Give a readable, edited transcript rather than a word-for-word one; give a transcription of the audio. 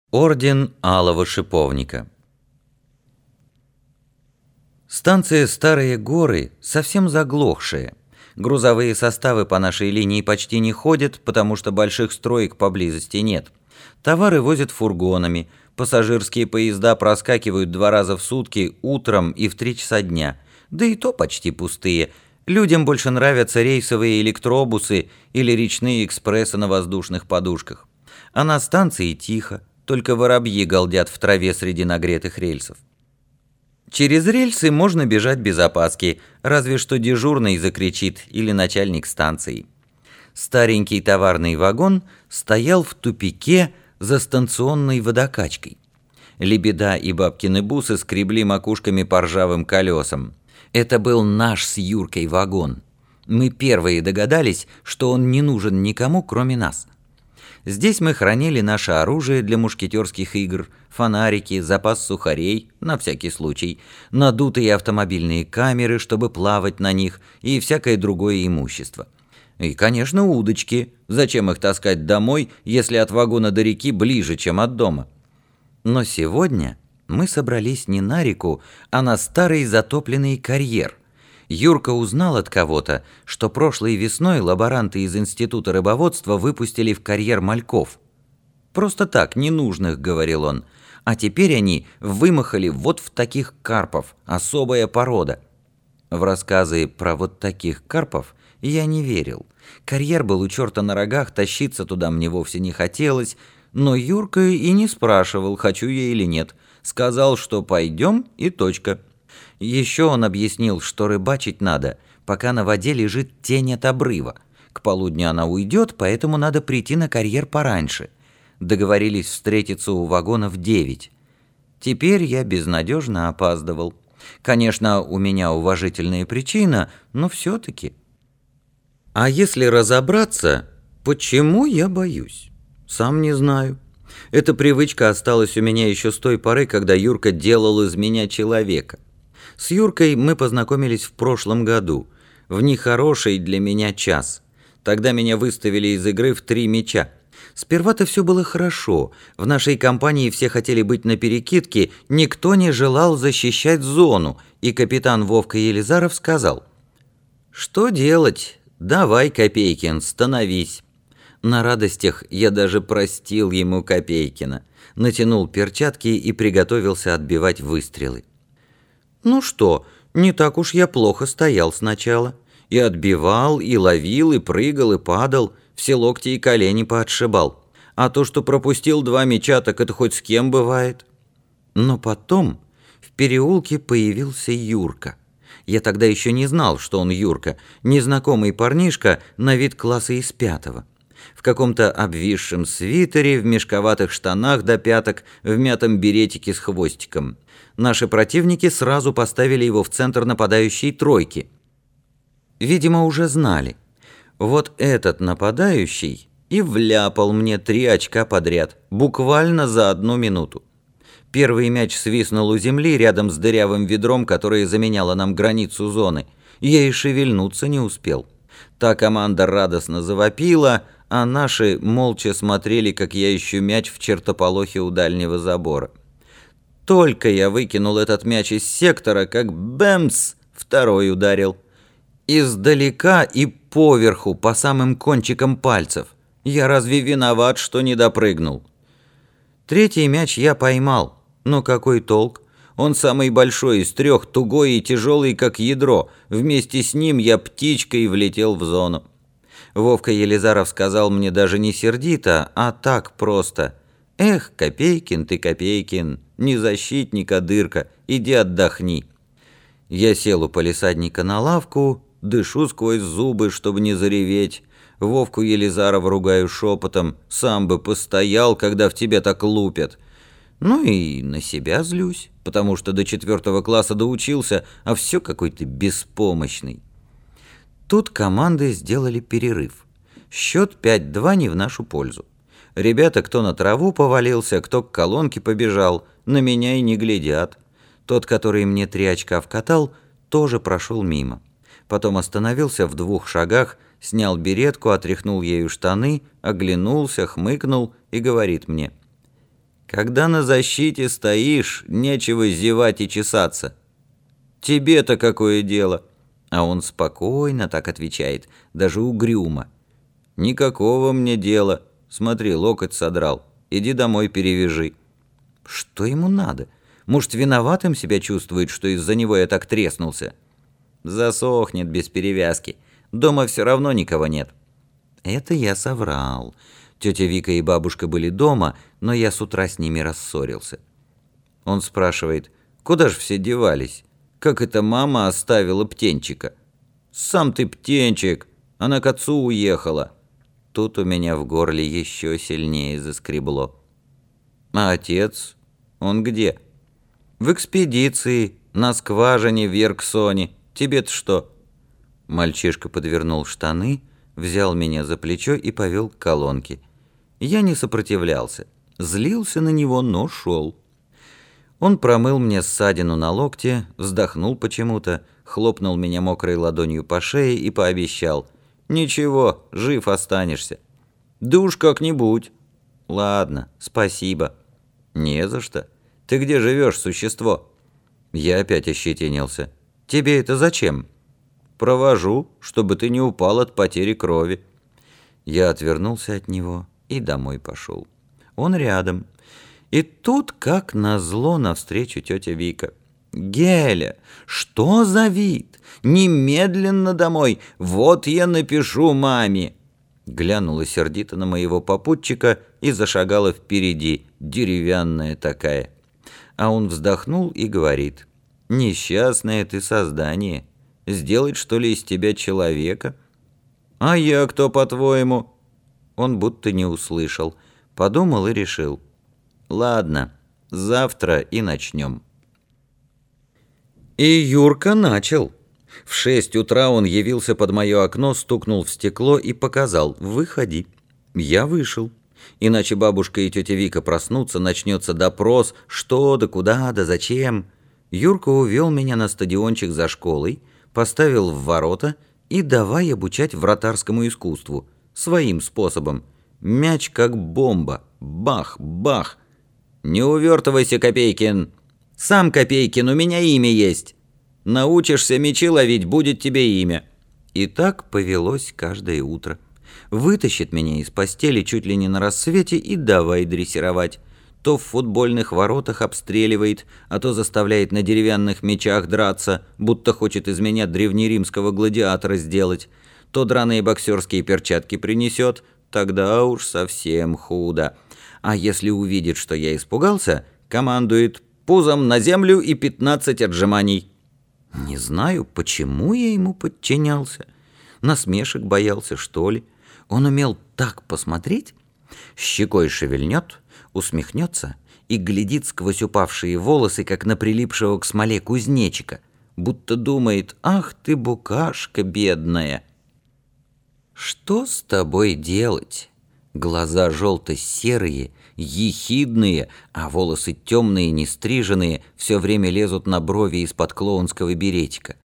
Орден Алого Шиповника. Станция Старые Горы совсем заглохшая. Грузовые составы по нашей линии почти не ходят, потому что больших строек поблизости нет. Товары возят фургонами, пассажирские поезда проскакивают 2 раза в сутки утром и в 3 часа дня, да и то почти пустые. Людям больше нравятся рейсовые электробусы или речные экспрессы на воздушных подушках. А на станции тихо. Только воробьи галдят в траве среди нагретых рельсов. Через рельсы можно бежать без опаски, разве что дежурный закричит или начальник станции. Старенький товарный вагон стоял в тупике за станционной водокачкой. Лебеда и бабкины бусы скребли макушками по ржавым колесам. Это был наш с Юркой вагон. Мы первые догадались, что он не нужен никому, кроме нас. Здесь мы хранили наше оружие для мушкетерских игр, фонарики, запас сухарей, на всякий случай, надутые автомобильные камеры, чтобы плавать на них, и всякое другое имущество. И, конечно, удочки. Зачем их таскать домой, если от вагона до реки ближе, чем от дома? Но сегодня мы собрались не на реку, а на старый затопленный карьер. Юрка узнал от кого-то, что прошлой весной лаборанты из Института рыбоводства выпустили в карьер мальков. «Просто так, ненужных», — говорил он, — «а теперь они вымахали вот в таких карпов, особая порода». В рассказы про вот таких карпов я не верил. Карьер был у черта на рогах, тащиться туда мне вовсе не хотелось, но Юрка и не спрашивал, хочу я или нет. Сказал, что пойдем, и точка. Еще он объяснил, что рыбачить надо, пока на воде лежит тень от обрыва. К полудню она уйдет, поэтому надо прийти на карьер пораньше. Договорились встретиться у вагона в 9. Теперь я безнадежно опаздывал. Конечно, у меня уважительная причина, но все-таки. А если разобраться, почему я боюсь? Сам не знаю. Эта привычка осталась у меня еще с той поры, когда Юрка делал из меня человека. С Юркой мы познакомились в прошлом году, в нехороший для меня час. Тогда меня выставили из игры в 3 мяча. Сперва-то все было хорошо, в нашей компании все хотели быть на перекидке, никто не желал защищать зону, и капитан Вовка Елизаров сказал: «Что делать? Давай, Копейкин, становись». На радостях я даже простил ему Копейкина, натянул перчатки и приготовился отбивать выстрелы. Ну что, не так уж я плохо стоял сначала. И отбивал, и ловил, и прыгал, и падал, все локти и колени поотшибал. А то, что пропустил 2 мяча, так это хоть с кем бывает. Но потом в переулке появился Юрка. Я тогда еще не знал, что он Юрка, незнакомый парнишка на вид класса из 5-го. В каком-то обвисшем свитере, в мешковатых штанах до пяток, в мятом беретике с хвостиком. Наши противники сразу поставили его в центр нападающей тройки. Видимо, уже знали. Вот этот нападающий и вляпал мне 3 очка подряд, буквально за 1 минуту. Первый мяч свистнул у земли рядом с дырявым ведром, которое заменяло нам границу зоны. Я и шевельнуться не успел. Та команда радостно завопила, а наши молча смотрели, как я ищу мяч в чертополохе у дальнего забора. Только я выкинул этот мяч из сектора, как бэмс, второй ударил. Издалека и поверху, по самым кончикам пальцев. Я разве виноват, что не допрыгнул? 3-й мяч я поймал, но какой толк? Он самый большой из 3, тугой и тяжелый, как ядро. Вместе с ним я птичкой влетел в зону. Вовка Елизаров сказал мне даже не сердито, а так просто: «Эх, Копейкин ты, Копейкин, не защитник, а дырка, иди отдохни». Я сел у палисадника на лавку, дышу сквозь зубы, чтобы не зареветь. Вовку Елизарова ругаю шепотом: «Сам бы постоял, когда в тебя так лупят». Ну и на себя злюсь, потому что до 4 класса доучился, а все какой-то беспомощный. Тут команды сделали перерыв. Счет 5-2 не в нашу пользу. Ребята, кто на траву повалился, кто к колонке побежал, на меня и не глядят. Тот, который мне 3 очка вкатал, тоже прошел мимо. Потом остановился в 2 шагах, снял беретку, отряхнул ею штаны, оглянулся, хмыкнул и говорит мне: Когда на защите стоишь, нечего зевать и чесаться. Тебе-то какое дело? А он спокойно так отвечает, даже угрюмо. Никакого мне дела. Смотри, локоть содрал. Иди домой перевяжи. Что ему надо? Может, виноватым себя чувствует, что из-за него я так треснулся? Засохнет без перевязки. Дома все равно никого нет. Это я соврал. Тетя Вика и бабушка были дома, но я с утра с ними рассорился. Он спрашивает, куда ж все девались? Как это мама оставила птенчика? Сам ты птенчик, она к отцу уехала. Тут у меня в горле еще сильнее заскребло. А отец? Он где? В экспедиции, на скважине в Ерксоне. Тебе-то что? Мальчишка подвернул штаны, взял меня за плечо и повел к колонке. Я не сопротивлялся, злился на него, но шел. Он промыл мне ссадину на локте, вздохнул почему-то, хлопнул меня мокрой ладонью по шее и пообещал: «Ничего, жив останешься». «Да уж как-нибудь». «Ладно, спасибо». «Не за что. Ты где живешь, существо?» Я опять ощетинился. «Тебе это зачем?» «Провожу, чтобы ты не упал от потери крови». Я отвернулся от него и домой пошел. Он рядом. И тут, как назло, навстречу тетя Вика. «Геля, что за вид? Немедленно домой! Вот я напишу маме!» Глянула сердито на моего попутчика и зашагала впереди, деревянная такая. А он вздохнул и говорит: «Несчастное ты создание. Сделать, что ли, из тебя человека?» «А я кто, по-твоему?» Он будто не услышал, подумал и решил: «Ладно, завтра и начнем». И Юрка начал. В 6 утра он явился под мое окно, стукнул в стекло и показал: «Выходи». Я вышел. Иначе бабушка и тетя Вика проснутся, начнется допрос, что да куда да зачем. Юрка увел меня на стадиончик за школой, поставил в ворота и давай обучать вратарскому искусству. Своим способом. Мяч как бомба. Бах, бах. «Не увертывайся, Копейкин!» «Сам Копейкин, у меня имя есть!» «Научишься мячи ловить, будет тебе имя!» И так повелось каждое утро. Вытащит меня из постели чуть ли не на рассвете и давай дрессировать. То в футбольных воротах обстреливает, а то заставляет на деревянных мячах драться, будто хочет из меня древнеримского гладиатора сделать. То драные боксерские перчатки принесет, тогда уж совсем худо. А если увидит, что я испугался, командует: «Пузом на землю и 15 отжиманий». Не знаю, почему я ему подчинялся. Насмешек боялся, что ли. Он умел так посмотреть, щекой шевельнет, усмехнется и глядит сквозь упавшие волосы, как на прилипшего к смоле кузнечика, будто думает: «Ах ты, букашка бедная!» Что с тобой делать? Глаза желто-серые, ехидные, а волосы темные, нестриженные, все время лезут на брови из-под клоунского беретика.